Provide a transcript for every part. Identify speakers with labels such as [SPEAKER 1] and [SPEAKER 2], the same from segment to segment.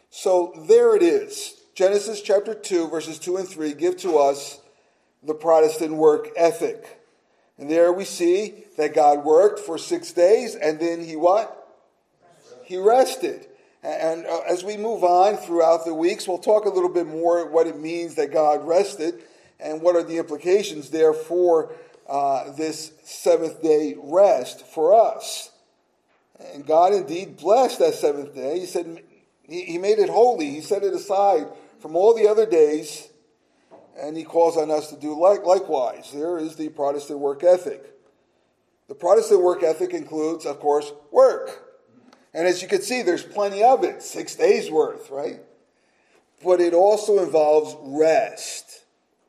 [SPEAKER 1] So there it is. Genesis chapter 2, verses 2 and 3 give to us the Protestant work ethic. And there we see that God worked for 6 days, and then he what? He rested. And as we move on throughout the weeks, we'll talk a little bit more what it means that God rested and what are the implications there for this seventh day rest for us. And God indeed blessed that seventh day. He said he made it holy. He set it aside from all the other days, and he calls on us to do likewise. There is the Protestant work ethic. The Protestant work ethic includes, of course, work. And as you can see, there's plenty of it, 6 days worth, right? But it also involves rest.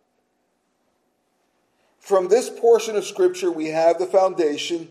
[SPEAKER 1] From this portion of Scripture, we have the foundation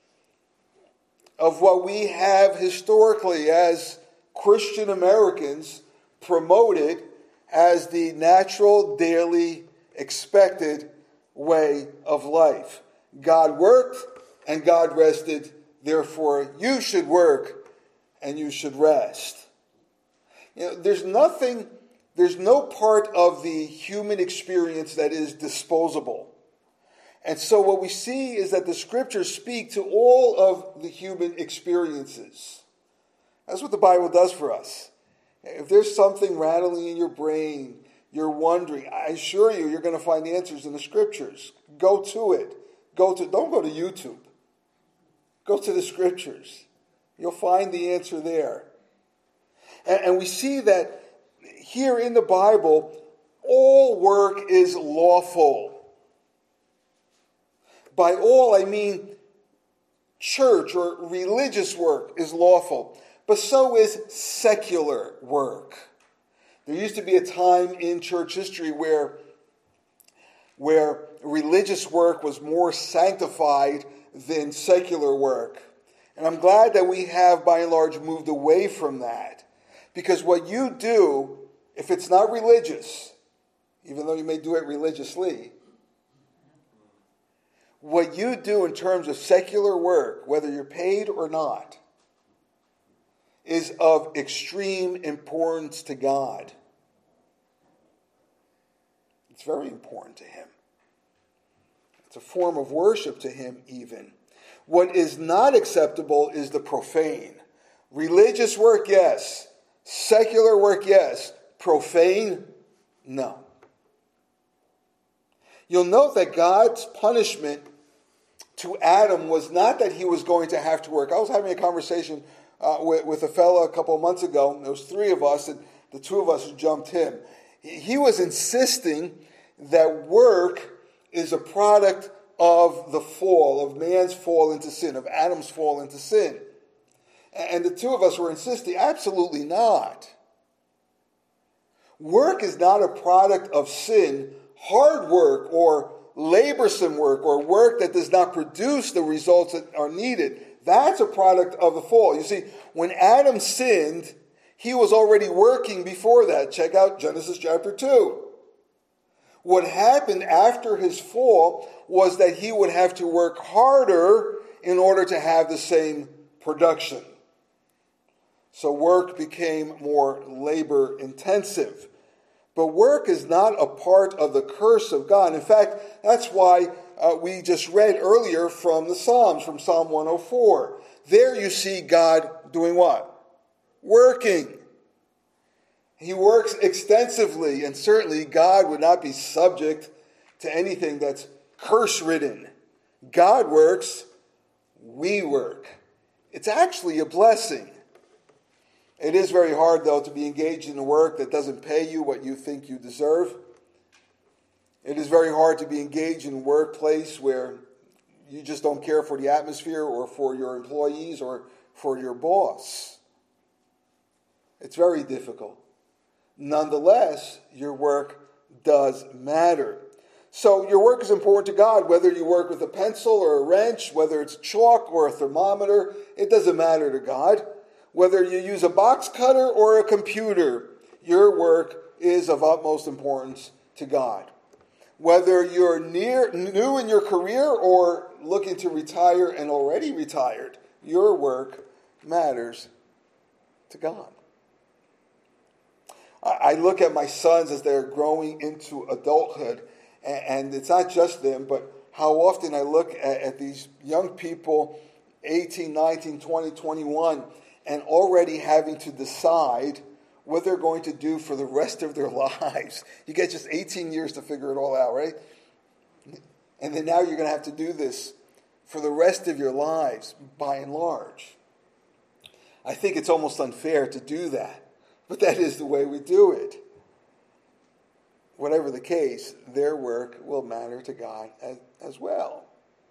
[SPEAKER 1] of what we have historically as Christian Americans promoted as the natural, daily, expected way of life. God worked and God rested, therefore you should work and you should rest. There's no part of the human experience that is disposable. And so what we see is that the Scriptures speak to all of the human experiences. That's what the Bible does for us. If there's something rattling in your brain, you're wondering, I assure you, you're going to find answers in the Scriptures. Go to it. Don't go to YouTube. Go to the Scriptures. You'll find the answer there. And we see that here in the Bible, all work is lawful. By all, I mean church or religious work is lawful. But so is secular work. There used to be a time in church history where religious work was more sanctified than secular work. And I'm glad that we have, by and large, moved away from that. Because what you do, if it's not religious, even though you may do it religiously, what you do in terms of secular work, whether you're paid or not, is of extreme importance to God. It's very important to Him. It's a form of worship to Him even. What is not acceptable is the profane. Religious work, yes. Secular work, yes. Profane, no. You'll note that God's punishment to Adam was not that he was going to have to work. I was having a conversation with a fellow a couple of months ago. There was three of us, and the two of us jumped him. He was insisting that work is a product of the fall, of man's fall into sin, of Adam's fall into sin. And the two of us were insisting, absolutely not. Work is not a product of sin. Hard work or laborsome work or work that does not produce the results that are needed, that's a product of the fall. You see, when Adam sinned, he was already working before that. Check out Genesis chapter 2. What happened after his fall was that he would have to work harder in order to have the same production. So work became more labor intensive. But work is not a part of the curse of God. In fact, that's why we just read earlier from the Psalms, from Psalm 104. There you see God doing what? Working. He works extensively, and certainly God would not be subject to anything that's curse-ridden. God works, we work. It's actually a blessing. It is very hard, though, to be engaged in work that doesn't pay you what you think you deserve. It is very hard to be engaged in a workplace where you just don't care for the atmosphere or for your employees or for your boss. It's very difficult. Nonetheless, your work does matter. So your work is important to God, whether you work with a pencil or a wrench, whether it's chalk or a thermometer, it doesn't matter to God. Whether you use a box cutter or a computer, your work is of utmost importance to God. Whether you're new in your career or looking to retire and already retired, your work matters to God. I look at my sons as they're growing into adulthood, and it's not just them, but how often I look at these young people, 18, 19, 20, 21, and already having to decide what they're going to do for the rest of their lives. You get just 18 years to figure it all out, right? And then now you're going to have to do this for the rest of your lives, by and large. I think it's almost unfair to do that, but that is the way we do it. Whatever the case, their work will matter to God as well.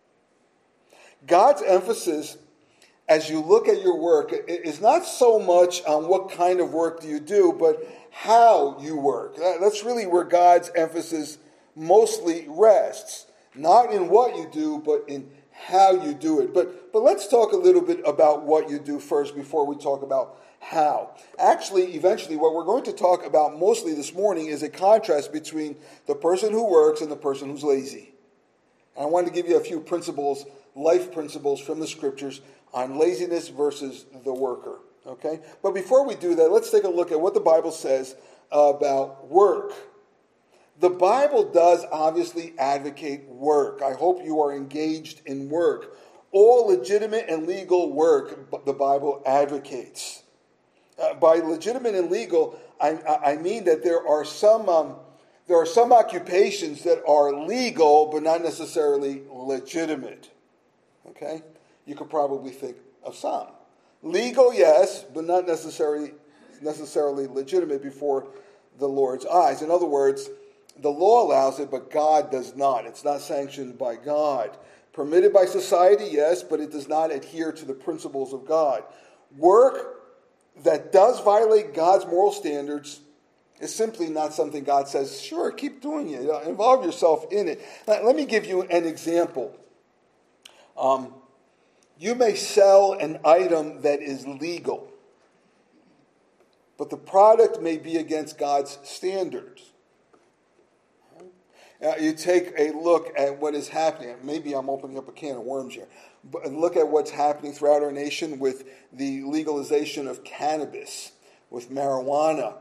[SPEAKER 1] God's emphasis as you look at your work is not so much on what kind of work do you do, but how you work. That's really where God's emphasis mostly rests. Not in what you do, but in how you do it. But let's talk a little bit about what you do first before we talk about how. Actually, eventually, what we're going to talk about mostly this morning is a contrast between the person who works and the person who's lazy. And I want to give you a few principles, life principles from the scriptures on laziness versus the worker. Okay? But before we do that, let's take a look at what the Bible says about work. The Bible does obviously advocate work. I hope you are engaged in work. All legitimate and legal work the Bible advocates. By legitimate and legal, I mean that there are some occupations that are legal but not necessarily legitimate. Okay? You could probably think of some. Legal, yes, but not necessarily legitimate before the Lord's eyes. In other words, the law allows it, but God does not. It's not sanctioned by God. Permitted by society, yes, but it does not adhere to the principles of God. Work that does violate God's moral standards is simply not something God says, sure, keep doing it. Involve yourself in it. Now, let me give you an example. You may sell an item that is legal, but the product may be against God's standards. You take a look at what is happening. Maybe I'm opening up a can of worms here. But look at what's happening throughout our nation with the legalization of cannabis, with marijuana.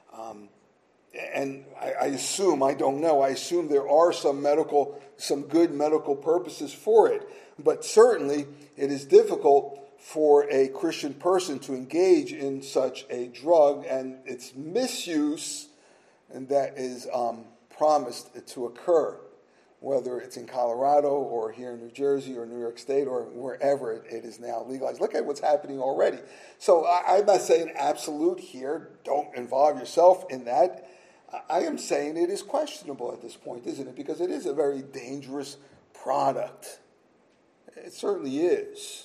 [SPEAKER 1] And I assume, I don't know, I assume there are some good medical purposes for it. But certainly it is difficult for a Christian person to engage in such a drug and its misuse, and that is promised to occur, whether it's in Colorado or here in New Jersey or New York State or wherever it is now legalized. Look at what's happening already. So I'm not saying absolute here, don't involve yourself in that. I am saying it is questionable at this point, isn't it? Because it is a very dangerous product. It certainly is.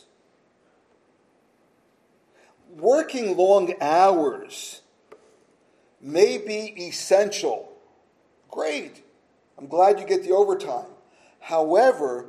[SPEAKER 1] Working long hours may be essential. Great. I'm glad you get the overtime. However,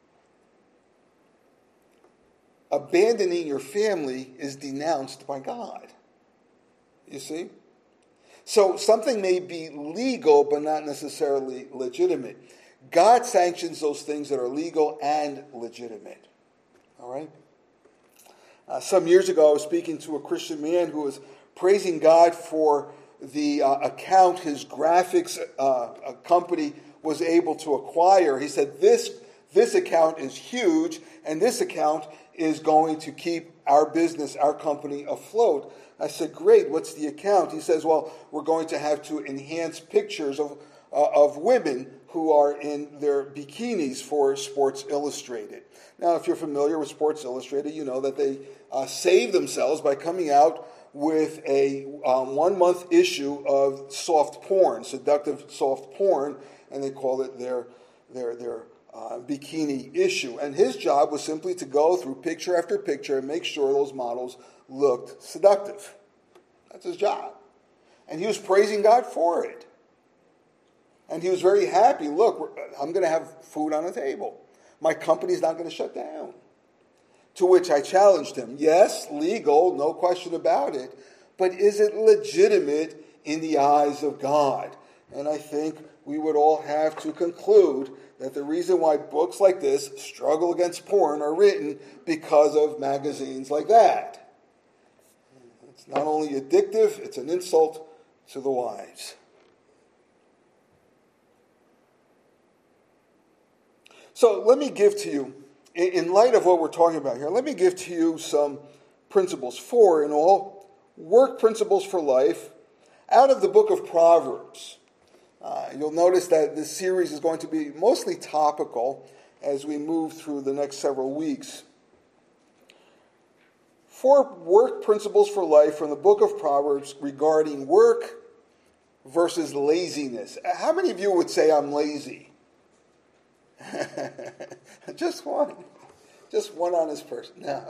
[SPEAKER 1] abandoning your family is denounced by God. You see? So something may be legal, but not necessarily legitimate. God sanctions those things that are legal and legitimate. All right? Some years ago, I was speaking to a Christian man who was praising God for the account his graphics company was able to acquire. He said, this account is huge, and this account is going to keep our business, our company afloat. I said, great, what's the account? He says, well, we're going to have to enhance pictures of women who are in their bikinis for Sports Illustrated. Now, if you're familiar with Sports Illustrated, you know that they save themselves by coming out with a 1-month issue of soft porn, seductive soft porn, and they call it their bikini issue. And his job was simply to go through picture after picture and make sure those models looked seductive. That's his job. And he was praising God for it. And he was very happy. Look, I'm going to have food on the table. My company's not going to shut down. To which I challenged him, yes, legal, no question about it, but is it legitimate in the eyes of God? And I think we would all have to conclude that the reason why books like this, Struggle Against Porn, are written because of magazines like that. It's not only addictive, it's an insult to the wives. So let me give to you, in light of what we're talking about here, let me give to you some principles, 4 in all, work principles for life, out of the book of Proverbs. You'll notice that this series is going to be mostly topical as we move through the next several weeks. 4 work principles for life from the book of Proverbs regarding work versus laziness. How many of you would say I'm lazy? Just one. Just one honest person. No.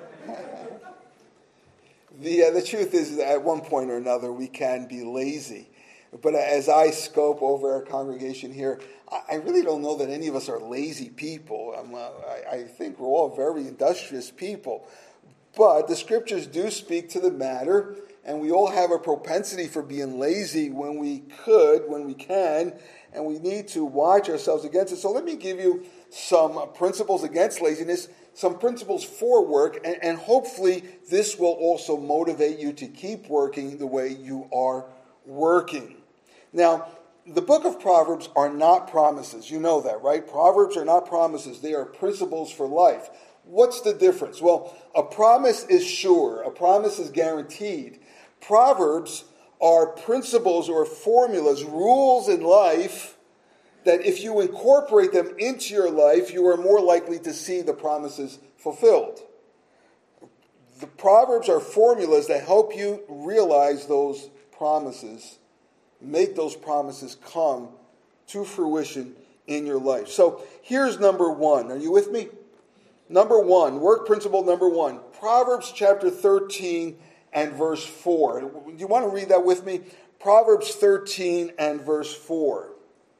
[SPEAKER 1] The truth is that at one point or another we can be lazy. But as I scope over our congregation here, I really don't know that any of us are lazy people. I think we're all very industrious people. But the scriptures do speak to the matter, and we all have a propensity for being lazy when we can, and we need to watch ourselves against it. So let me give you some principles against laziness, some principles for work, and hopefully this will also motivate you to keep working the way you are working. Now, the book of Proverbs are not promises. You know that, right? Proverbs are not promises. They are principles for life. What's the difference? Well, a promise is sure. A promise is guaranteed. Proverbs are principles or formulas, rules in life that if you incorporate them into your life, you are more likely to see the promises fulfilled. The Proverbs are formulas that help you realize those promises, make those promises come to fruition in your life. So here's number 1. Are you with me? Number 1, work principle number 1, Proverbs chapter 13 and verse 4. Do you want to read that with me? Proverbs 13 and verse 4.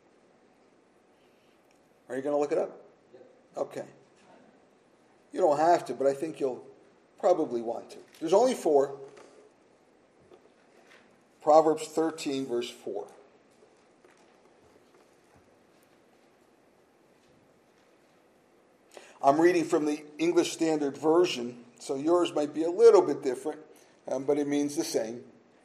[SPEAKER 1] Are you going to look it up? Okay. You don't have to, but I think you'll probably want to. There's only 4. Proverbs 13, verse 4. I'm reading from the English Standard Version, so yours might be a little bit different, but it means the same.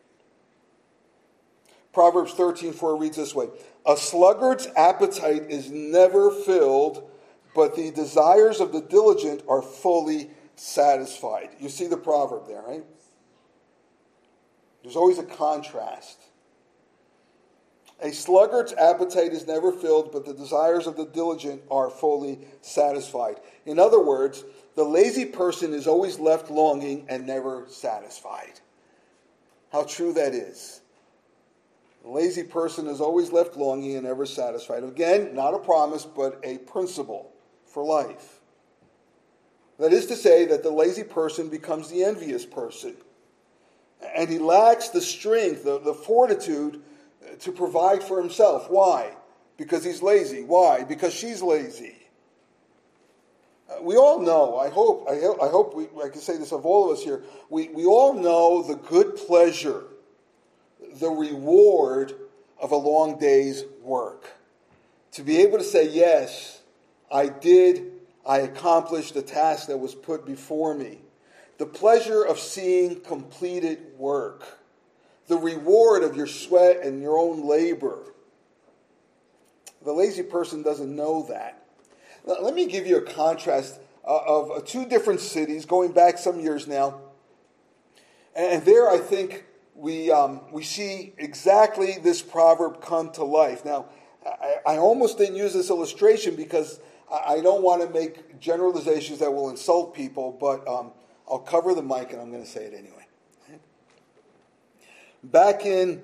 [SPEAKER 1] Proverbs 13:4 reads this way: "A sluggard's appetite is never filled, but the desires of the diligent are fully satisfied." You see the proverb there, right? There's always a contrast. A sluggard's appetite is never filled, but the desires of the diligent are fully satisfied. In other words, the lazy person is always left longing and never satisfied. How true that is. The lazy person is always left longing and never satisfied. Again, not a promise, but a principle for life. That is to say that the lazy person becomes the envious person. And he lacks the strength, the fortitude to provide for himself. Why? Because he's lazy. Why? Because she's lazy. We all know, I hope I can say this of all of us here, we all know the good pleasure, the reward of a long day's work. To be able to say, yes, I accomplished the task that was put before me. The pleasure of seeing completed work. The reward of your sweat and your own labor. The lazy person doesn't know that. Let me give you a contrast of 2 different cities going back some years now. And there I think we see exactly this proverb come to life. Now, I almost didn't use this illustration because I don't want to make generalizations that will insult people, but I'll cover the mic and I'm going to say it anyway. Back in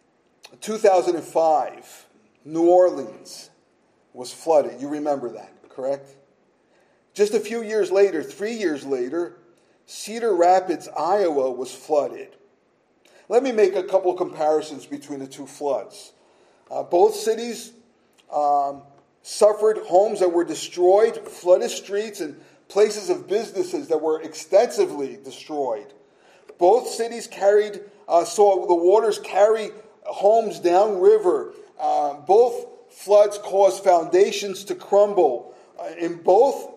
[SPEAKER 1] 2005, New Orleans was flooded. You remember that, correct? Just a few years later, 3 years later, Cedar Rapids, Iowa was flooded. Let me make a couple comparisons between the 2 floods. Both cities suffered homes that were destroyed, flooded streets, and places of businesses that were extensively destroyed. Both cities saw the waters carry homes downriver. Both floods caused foundations to crumble. In both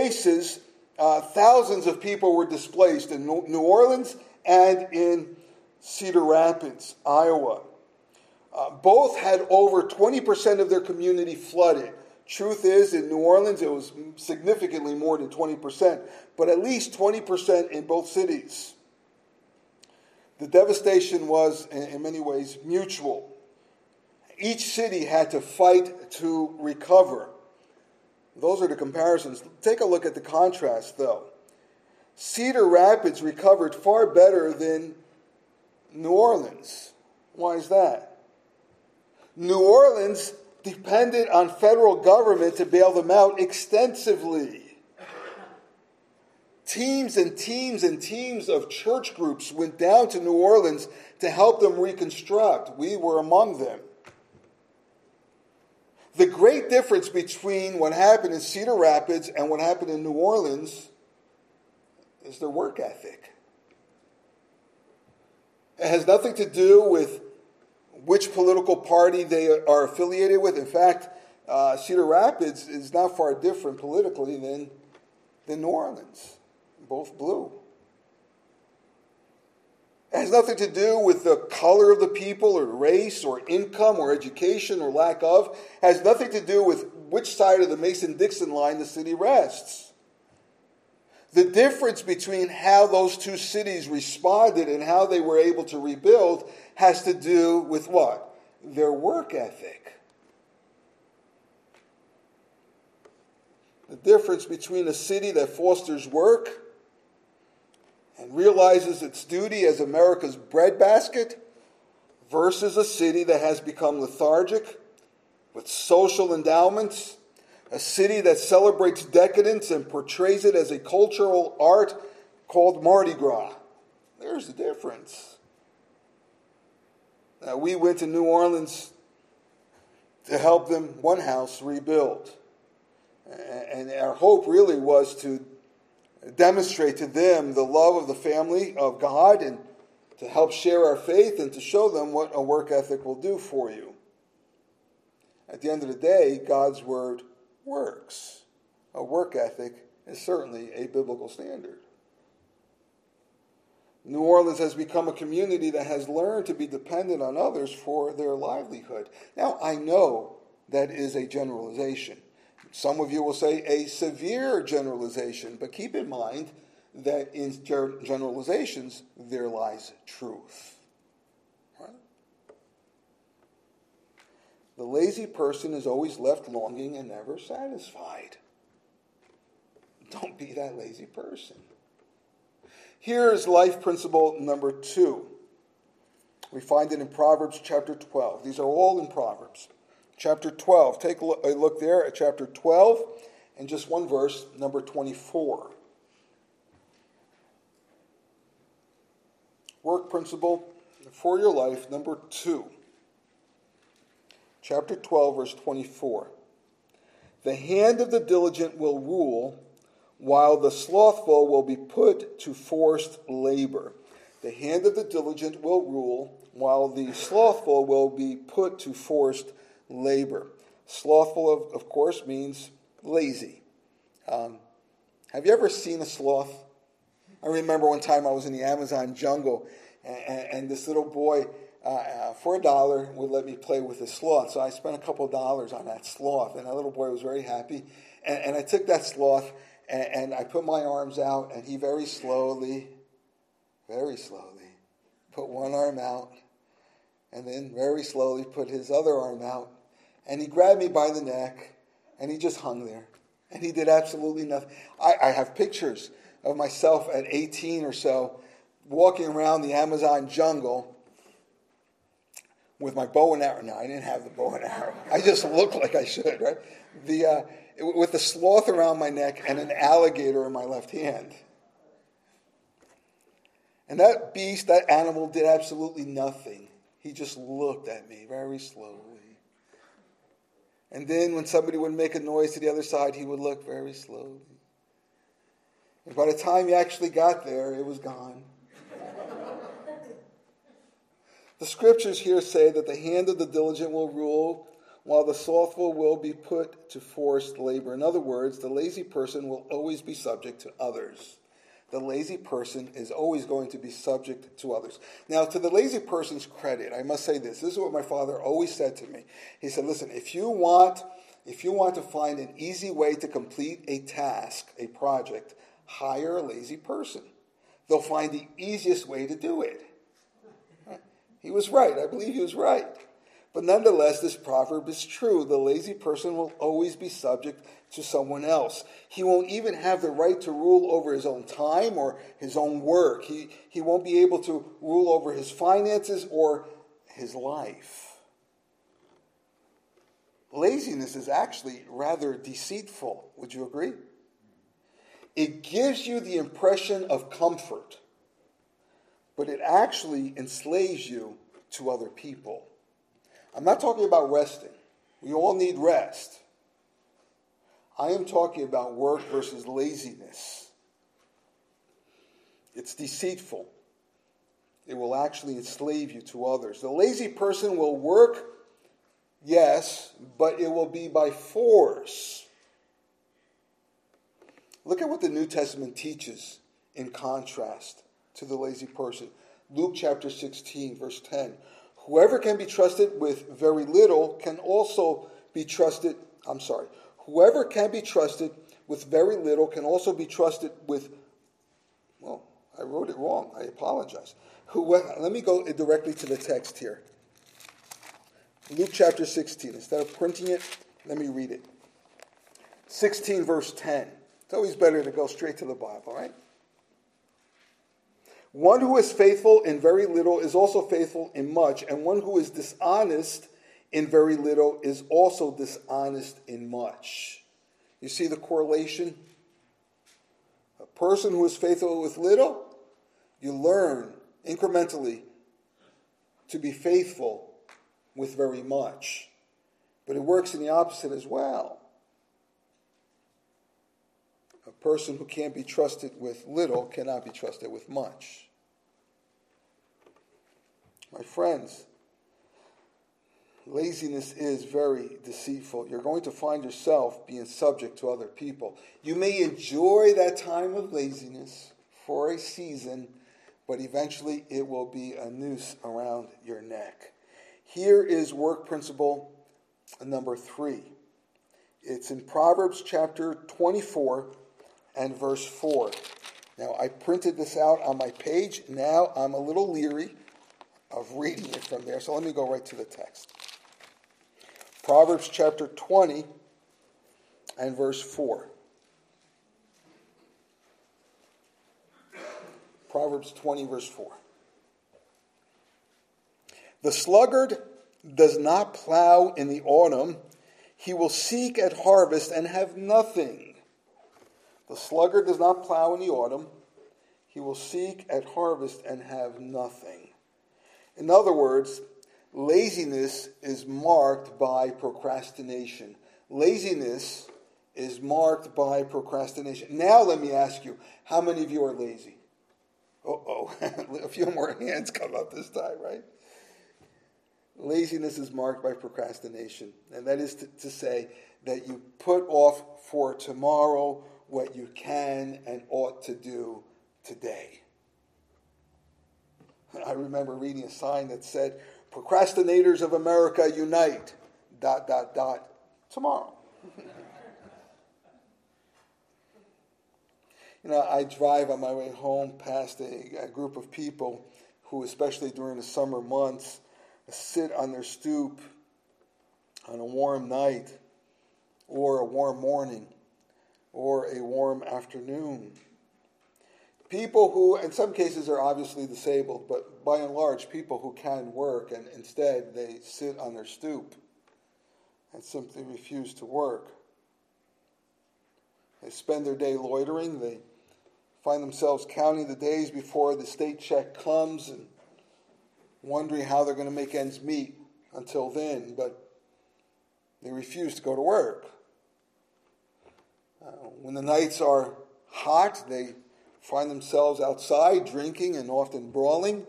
[SPEAKER 1] cases, thousands of people were displaced in New Orleans and in Cedar Rapids, Iowa. Both had over 20% of their community flooded. Truth is, in New Orleans, it was significantly more than 20%, but at least 20% in both cities. The devastation was, in many ways, mutual. Each city had to fight to recover. Those are the comparisons. Take a look at the contrast, though. Cedar Rapids recovered far better than New Orleans. Why is that? New Orleans depended on federal government to bail them out extensively. Teams and teams and teams of church groups went down to New Orleans to help them reconstruct. We were among them. The great difference between what happened in Cedar Rapids and what happened in New Orleans is their work ethic. It has nothing to do with which political party they are affiliated with. In fact, Cedar Rapids is not far different politically than New Orleans. Both blue. It has nothing to do with the color of the people or race or income or education or lack of. It has nothing to do with which side of the Mason-Dixon line the city rests. The difference between how those two cities responded and how they were able to rebuild has to do with what? Their work ethic. The difference between a city that fosters work and realizes its duty as America's breadbasket versus a city that has become lethargic with social endowments, a city that celebrates decadence and portrays it as a cultural art called Mardi Gras. There's the difference. Now, we went to New Orleans to help them, one house, rebuild. And our hope really was to demonstrate to them the love of the family of God and to help share our faith and to show them what a work ethic will do for you. At the end of the day, God's word works. A work ethic is certainly a biblical standard. New Orleans has become a community that has learned to be dependent on others for their livelihood. Now, I know that is a generalization. Some of you will say a severe generalization, but keep in mind that in generalizations there lies truth. Right? The lazy person is always left longing and never satisfied. Don't be that lazy person. Here is life principle number 2. We find it in Proverbs chapter 12. These are all in Proverbs. Chapter 12. Take a look there at chapter 12 and just one verse, number 24. Work principle for your life, number 2. Chapter 12, verse 24. The hand of the diligent will rule, while the slothful will be put to forced labor. The hand of the diligent will rule, while the slothful will be put to forced labor. Slothful, of course, means lazy. Have you ever seen a sloth? I remember one time I was in the Amazon jungle, and this little boy, for $1, would let me play with his sloth. So I spent a couple of dollars on that sloth, and that little boy was very happy. And I took that sloth, and I put my arms out, and he very slowly, put one arm out, and then very slowly put his other arm out. And he grabbed me by the neck, and he just hung there. And he did absolutely nothing. I have pictures of myself at 18 or so, walking around the Amazon jungle with my bow and arrow. No, I didn't have the bow and arrow. I just looked like I should, right? With the sloth around my neck and an alligator in my left hand. And that beast, that animal, did absolutely nothing. He just looked at me very slowly. And then when somebody would make a noise to the other side, he would look very slowly. And by the time he actually got there, it was gone. The scriptures here say that the hand of the diligent will rule, while the slothful will be put to forced labor. In other words, the lazy person will always be subject to others. the lazy person is always going to be subject to others. Now, to the lazy person's credit, I must say this. This is what my father always said to me. He said, listen, if you want to find an easy way to complete a task, a project, hire a lazy person. They'll find the easiest way to do it. He was right. I believe he was right. But nonetheless, this proverb is true. The lazy person will always be subject to someone else. He won't even have the right to rule over his own time or his own work. He won't be able to rule over his finances or his life. Laziness is actually rather deceitful. Would you agree? It gives you the impression of comfort, but it actually enslaves you to other people. I'm not talking about resting. We all need rest. I am talking about work versus laziness. It's deceitful. It will actually enslave you to others. The lazy person will work, yes, but it will be by force. Look at what the New Testament teaches in contrast to the lazy person. Luke chapter 16, verse 10. Whoever can be trusted with very little can also be trusted, whoever can be trusted with very little can also be trusted with, well, I wrote it wrong. I apologize. Let me go directly to the text here. Luke chapter 16. Instead of printing it, let me read it. 16 verse 10. It's always better to go straight to the Bible, right? One who is faithful in very little is also faithful in much, and one who is dishonest in very little is also dishonest in much. You see the correlation? A person who is faithful with little, you learn incrementally to be faithful with very much. But it works in the opposite as well. A person who can't be trusted with little cannot be trusted with much. My friends, laziness is very deceitful. You're going to find yourself being subject to other people. You may enjoy that time of laziness for a season, but eventually it will be a noose around your neck. Here is work principle number 3. It's in Proverbs chapter 24 and verse 4. Now, I printed this out on my page. Now I'm a little leery of reading it from there, so let me go right to the text. Proverbs chapter 20 and verse 4. Proverbs 20 verse 4. The sluggard does not plow in the autumn. He will seek at harvest and have nothing. The sluggard does not plow in the autumn. He will seek at harvest and have nothing. In other words, laziness is marked by procrastination. Laziness is marked by procrastination. Now let me ask you, how many of you are lazy? A few more hands come up this time, right? Laziness is marked by procrastination. And that is to say that you put off for tomorrow what you can and ought to do today. I remember reading a sign that said, "Procrastinators of America unite, ... tomorrow." I drive on my way home past a group of people who, especially during the summer months, sit on their stoop on a warm night or a warm morning or a warm afternoon. People who, in some cases, are obviously disabled, but by and large, people who can work, and instead they sit on their stoop and simply refuse to work. They spend their day loitering. They find themselves counting the days before the state check comes and wondering how they're going to make ends meet until then, but they refuse to go to work. When the nights are hot, they find themselves outside drinking and often brawling.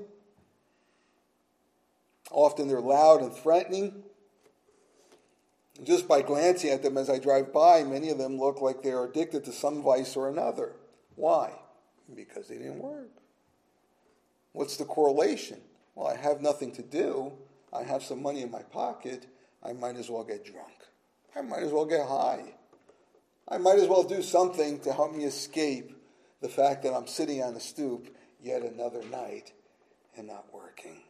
[SPEAKER 1] Often they're loud and threatening. And just by glancing at them as I drive by, many of them look like they are addicted to some vice or another. Why? Because they didn't work. What's the correlation? Well, I have nothing to do. I have some money in my pocket. I might as well get drunk. I might as well get high. I might as well do something to help me escape the fact that I'm sitting on a stoop yet another night and not working.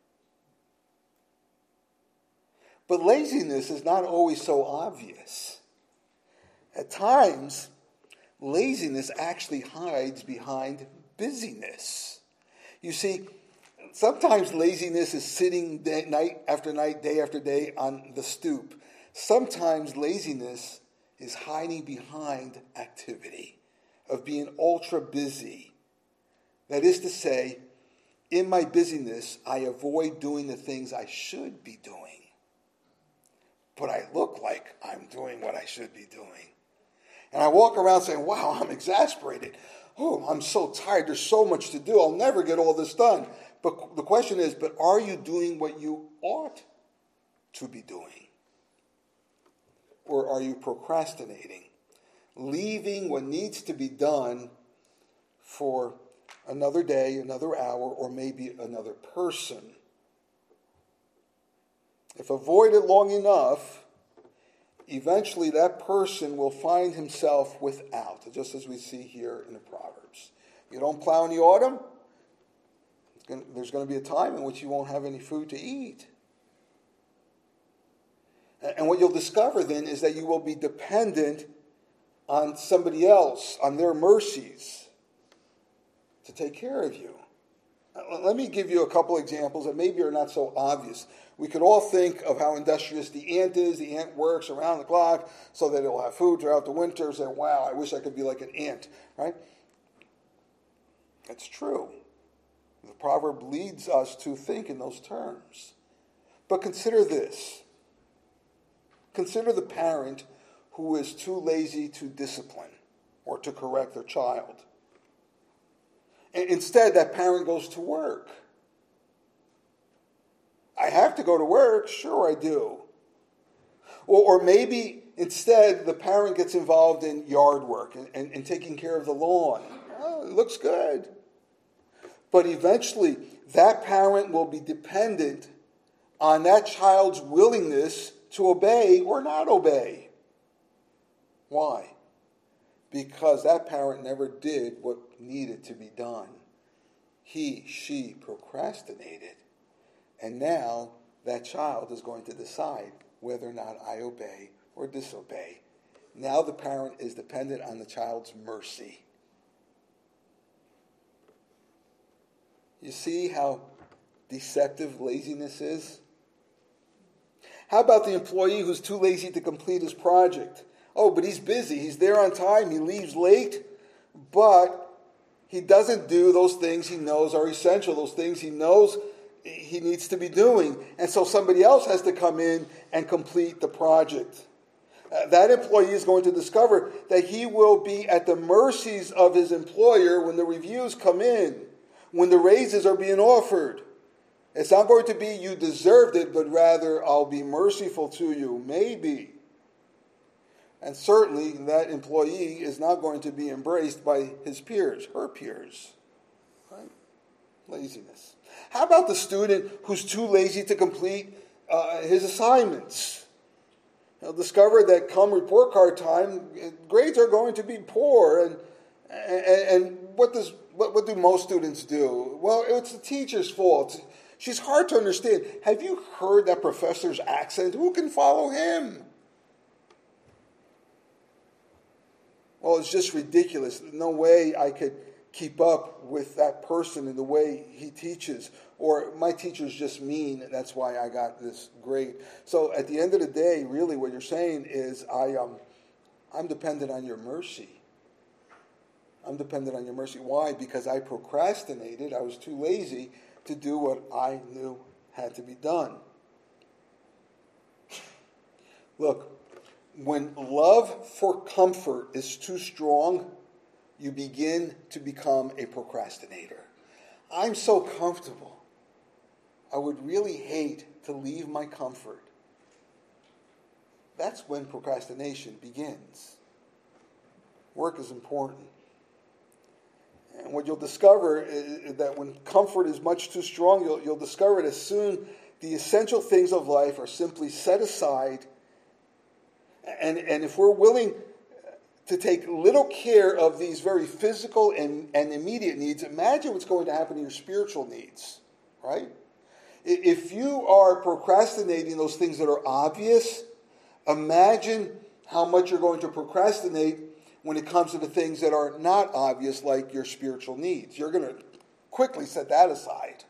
[SPEAKER 1] But laziness is not always so obvious. At times, laziness actually hides behind busyness. You see, sometimes laziness is sitting night after night, day after day on the stoop. Sometimes laziness is hiding behind activity, of being ultra busy. That is to say, in my busyness, I avoid doing the things I should be doing. But I look like I'm doing what I should be doing. And I walk around saying, wow, I'm exasperated. Oh, I'm so tired. There's so much to do. I'll never get all this done. But the question is, but are you doing what you ought to be doing? Or are you procrastinating? Leaving what needs to be done for another day, another hour, or maybe another person. If avoided long enough, eventually that person will find himself without, just as we see here in the Proverbs. You don't plow in the autumn, there's going to be a time in which you won't have any food to eat. And what you'll discover then is that you will be dependent on somebody else, on their mercies, to take care of you. Let me give you a couple examples that maybe are not so obvious. We could all think of how industrious the ant is. The ant works around the clock so that it will have food throughout the winter. Say, wow, I wish I could be like an ant, right? That's true. The proverb leads us to think in those terms. But consider this. Consider the parent who is too lazy to discipline or to correct their child. And instead, that parent goes to work. I have to go to work. Sure, I do. Or maybe instead, the parent gets involved in yard work and taking care of the lawn. Oh, it looks good. But eventually, that parent will be dependent on that child's willingness to obey or not obey. Why? Because that parent never did what needed to be done. She procrastinated. And now that child is going to decide whether or not I obey or disobey. Now the parent is dependent on the child's mercy. You see how deceptive laziness is? How about the employee who's too lazy to complete his project? Oh, but he's busy. He's there on time. He leaves late. But he doesn't do those things he knows are essential, those things he knows he needs to be doing. And so somebody else has to come in and complete the project. That employee is going to discover that he will be at the mercies of his employer when the reviews come in, when the raises are being offered. It's not going to be you deserved it, but rather I'll be merciful to you, maybe. And certainly that employee is not going to be embraced by his peers, her peers. Right? Laziness. How about the student who's too lazy to complete his assignments? He'll discover that come report card time, grades are going to be poor. And what do most students do? Well, it's the teacher's fault. She's hard to understand. Have you heard that professor's accent? Who can follow him? Well, it's just ridiculous. No way I could keep up with that person in the way he teaches. Or my teacher's just mean, and that's why I got this grade. So at the end of the day, really what you're saying is I'm dependent on your mercy. I'm dependent on your mercy. Why? Because I procrastinated. I was too lazy to do what I knew had to be done. Look, when love for comfort is too strong, you begin to become a procrastinator. I'm so comfortable. I would really hate to leave my comfort. That's when procrastination begins. Work is important. And what you'll discover is that when comfort is much too strong, you'll discover it as soon the essential things of life are simply set aside. And if we're willing to take little care of these very physical and immediate needs, imagine what's going to happen to your spiritual needs, right? If you are procrastinating those things that are obvious, imagine how much you're going to procrastinate when it comes to the things that are not obvious, like your spiritual needs. You're going to quickly set that aside.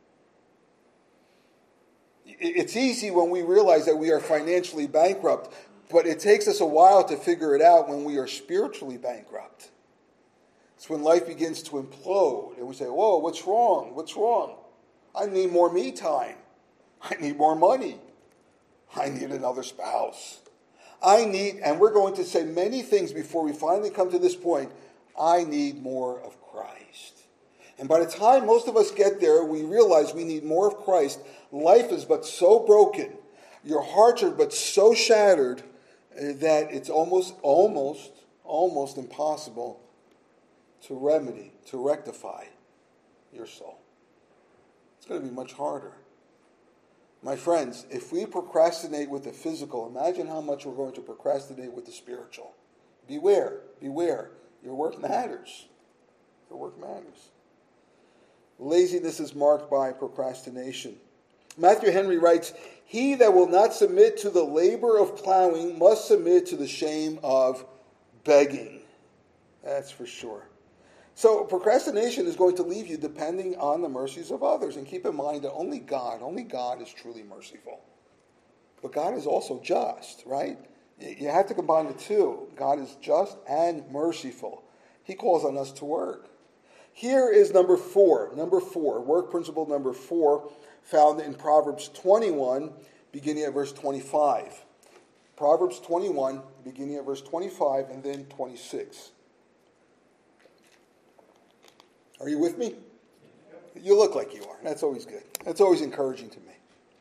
[SPEAKER 1] It's easy when we realize that we are financially bankrupt, but it takes us a while to figure it out when we are spiritually bankrupt. It's when life begins to implode and we say, whoa, what's wrong? What's wrong? I need more me time. I need more money. I need another spouse. And we're going to say many things before we finally come to this point, I need more of Christ. And by the time most of us get there, we realize we need more of Christ. Life is but so broken. Your hearts are but so shattered that it's almost impossible to remedy, to rectify your soul. It's going to be much harder. My friends, if we procrastinate with the physical, imagine how much we're going to procrastinate with the spiritual. Beware. Your work matters. Your work matters. Laziness is marked by procrastination. Matthew Henry writes, "He that will not submit to the labor of plowing must submit to the shame of begging." That's for sure. So procrastination is going to leave you depending on the mercies of others. And keep in mind that only God is truly merciful. But God is also just, right? You have to combine the two. God is just and merciful. He calls on us to work. Here is number four, work principle number 4, found in Proverbs 21, beginning at verse 25. Proverbs 21, beginning at verse 25 and then 26. Are you with me? You look like you are. That's always good. That's always encouraging to me.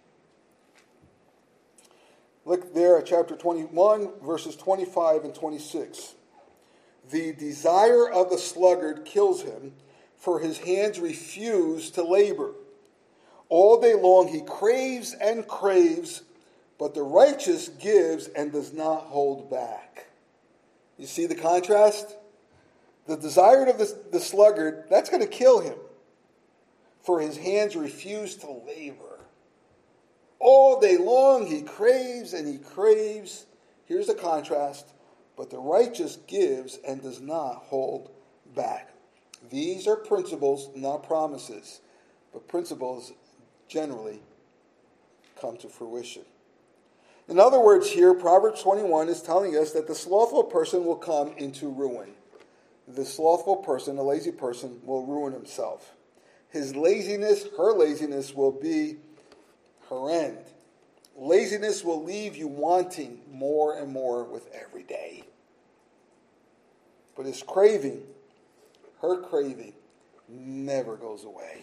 [SPEAKER 1] Look there at chapter 21, verses 25 and 26. "The desire of the sluggard kills him, for his hands refuse to labor. All day long he craves and craves, but the righteous gives and does not hold back." You see the contrast? The desire of the sluggard, that's going to kill him, for his hands refuse to labor. All day long he craves and he craves. Here's the contrast. But the righteous gives and does not hold back. These are principles, not promises. But principles generally come to fruition. In other words here, Proverbs 21 is telling us that the slothful person will come into ruin. The slothful person, the lazy person, will ruin himself. His laziness, her laziness will be her end. Laziness will leave you wanting more and more with every day. But his craving, her craving, never goes away.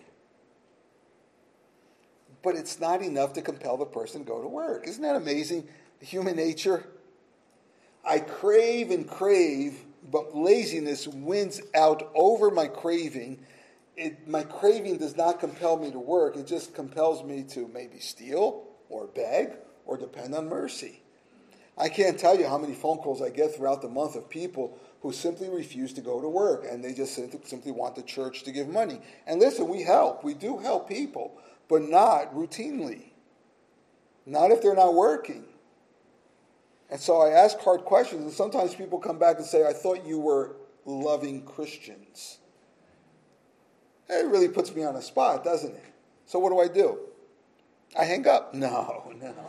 [SPEAKER 1] But it's not enough to compel the person to go to work. Isn't that amazing? Human nature. I crave and crave, but laziness wins out over my craving. My craving does not compel me to work. It just compels me to maybe steal or beg or depend on mercy. I can't tell you how many phone calls I get throughout the month of people who simply refuse to go to work and they just simply want the church to give money. And listen, we help. We do help people, but not routinely. Not if they're not working. And so I ask hard questions, and sometimes people come back and say, "I thought you were loving Christians." It really puts me on a spot, doesn't it? So what do? I hang up? No.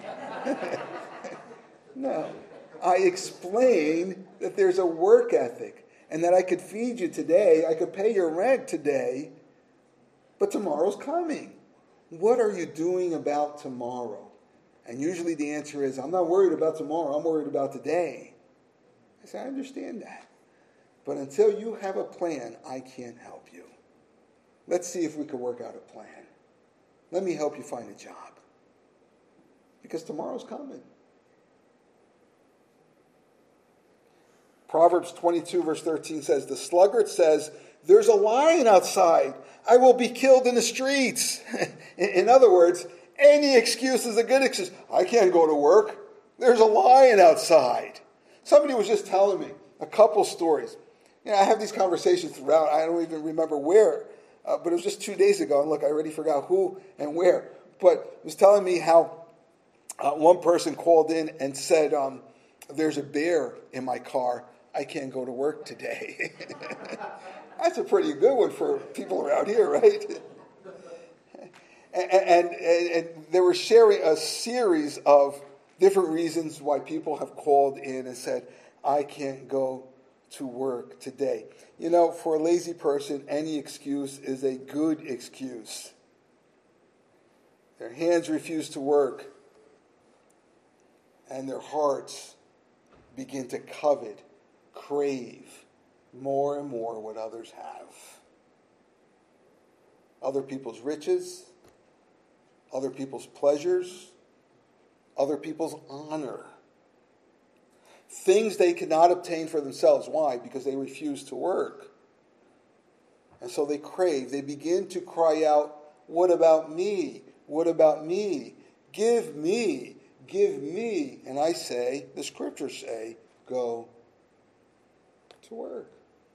[SPEAKER 1] No. I explain that there's a work ethic and that I could feed you today, I could pay your rent today, but tomorrow's coming. What are you doing about tomorrow? And usually the answer is, I'm not worried about tomorrow, I'm worried about today. I say, I understand that. But until you have a plan, I can't help you. Let's see if we can work out a plan. Let me help you find a job. Because tomorrow's coming. Proverbs 22 verse 13 says, "The sluggard says, There's a lion outside. I will be killed in the streets. In other words, any excuse is a good excuse. I can't go to work. There's a lion outside. Somebody was just telling me a couple stories. I have these conversations throughout. I don't even remember where, but it was just 2 days ago. And look, I already forgot who and where. But it was telling me how one person called in and said, there's a bear in my car. I can't go to work today. That's a pretty good one for people around here, right? And they were sharing a series of different reasons why people have called in and said, I can't go to work today. For a lazy person, any excuse is a good excuse. Their hands refuse to work, and their hearts begin to covet, crave more and more what others have. Other people's riches, other people's pleasures, other people's honor. Things they cannot obtain for themselves. Why? Because they refuse to work. And so they crave. They begin to cry out, what about me? What about me? Give me. Give me. And I say, the scriptures say, go to work.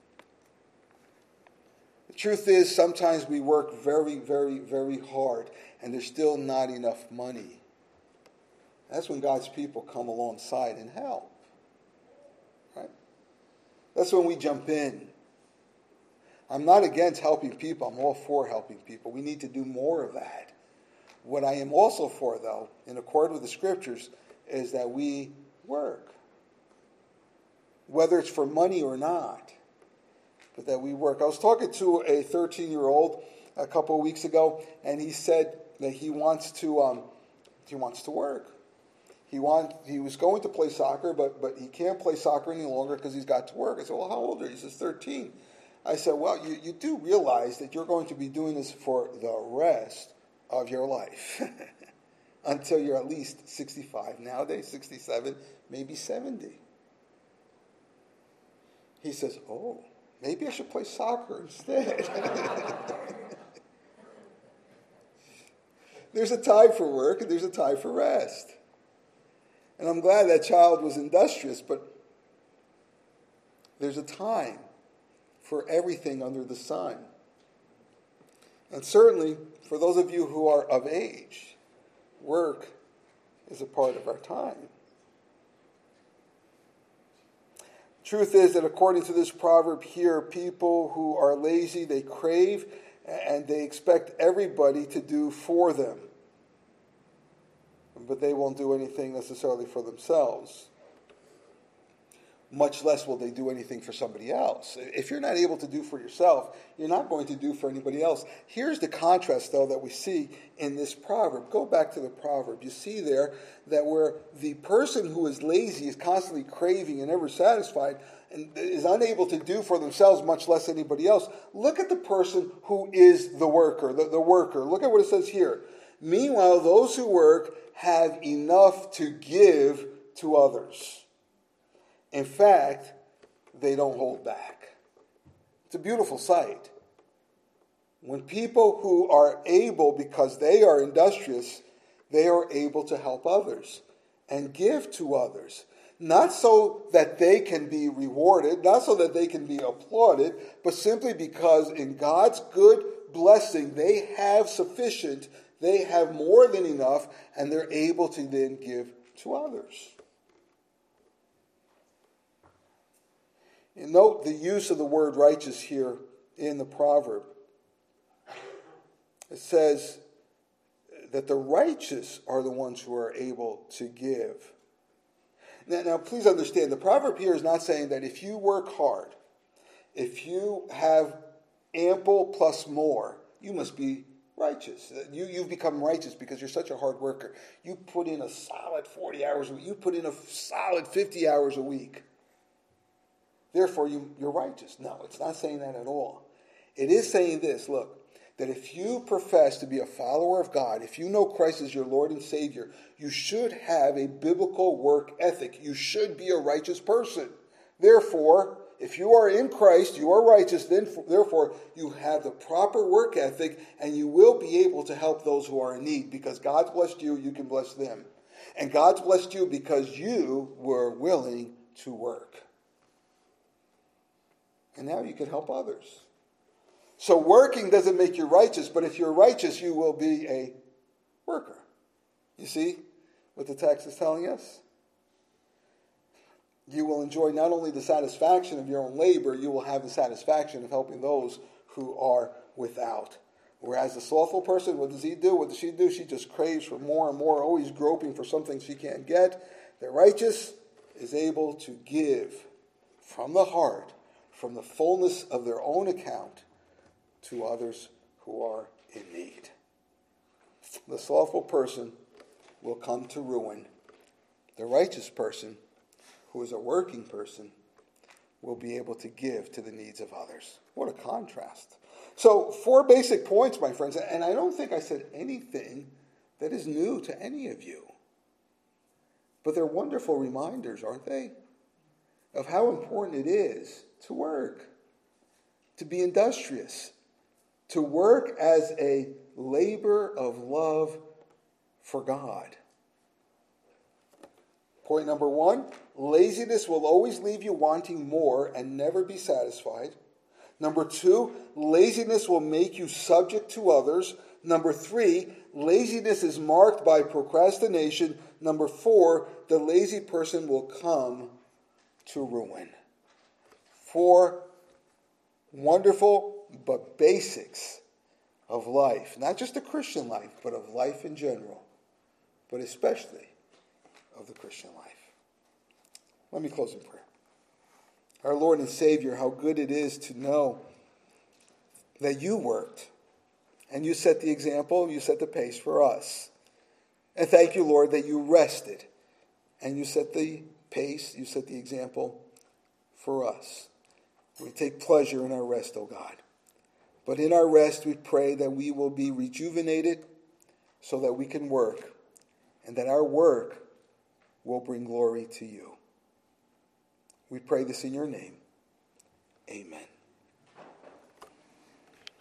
[SPEAKER 1] The truth is, sometimes we work very, very, very hard, and there's still not enough money. That's when God's people come alongside and help. Right? That's when we jump in. I'm not against helping people. I'm all for helping people. We need to do more of that. What I am also for, though, in accord with the scriptures, is that we work. Whether it's for money or not, but that we work. I was talking to a 13-year-old a couple of weeks ago, and he said that he wants to work. He was going to play soccer, but he can't play soccer any longer because he's got to work. I said, well, how old are you? He says, 13. I said, well, you do realize that you're going to be doing this for the rest of your life until you're at least 65. Nowadays, 67, maybe 70. He says, oh, maybe I should play soccer instead. There's a time for work and there's a time for rest. And I'm glad that child was industrious, but there's a time for everything under the sun. And certainly, for those of you who are of age, work is a part of our time. Truth is that according to this proverb here, people who are lazy, they crave and they expect everybody to do for them. But they won't do anything necessarily for themselves. Much less will they do anything for somebody else. If you're not able to do for yourself, you're not going to do for anybody else. Here's the contrast, though, that we see in this proverb. Go back to the proverb. You see there that where the person who is lazy is constantly craving and never satisfied and is unable to do for themselves, much less anybody else. Look at the person who is the worker, the worker. Look at what it says here. Meanwhile, those who work have enough to give to others. In fact, they don't hold back. It's a beautiful sight. When people who are able, because they are industrious, they are able to help others and give to others. Not so that they can be rewarded, not so that they can be applauded, but simply because in God's good blessing, they have sufficient, they have more than enough, and they're able to then give to others. You note the use of the word righteous here in the proverb. It says that the righteous are the ones who are able to give. Now, please understand, the proverb here is not saying that if you work hard, if you have ample plus more, you must be righteous. You've become righteous because you're such a hard worker. You put in a solid 40 hours a week. You put in a solid 50 hours a week. Therefore, you're righteous. No, it's not saying that at all. It is saying this, look, that if you profess to be a follower of God, if you know Christ as your Lord and Savior, you should have a biblical work ethic. You should be a righteous person. Therefore, if you are in Christ, you are righteous, then therefore you have the proper work ethic, and you will be able to help those who are in need, because God's blessed you, you can bless them. And God's blessed you because you were willing to work. And now you can help others. So working doesn't make you righteous, but if you're righteous, you will be a worker. You see what the text is telling us? You will enjoy not only the satisfaction of your own labor, you will have the satisfaction of helping those who are without. Whereas the slothful person, what does he do? What does she do? She just craves for more and more, always groping for something she can't get. The righteous is able to give from the heart, from the fullness of their own account, to others who are in need. The slothful person will come to ruin. The righteous person, who is a working person, will be able to give to the needs of others. What a contrast. So, 4 basic points, my friends, and I don't think I said anything that is new to any of you. But they're wonderful reminders, aren't they? Of how important it is to work, to be industrious, to work as a labor of love for God. Point number 1, laziness will always leave you wanting more and never be satisfied. Number 2, laziness will make you subject to others. Number 3, laziness is marked by procrastination. Number 4, the lazy person will come to ruin. 4 wonderful but basics of life. Not just the Christian life, but of life in general. But especially of the Christian life. Let me close in prayer. Our Lord and Savior, how good it is to know that you worked and you set the example, you set the pace for us. And thank you, Lord, that you rested and you set the pace, you set the example for us. We take pleasure in our rest, O God. But in our rest, we pray that we will be rejuvenated so that we can work, and that our work will bring glory to you. We pray this in your name. Amen.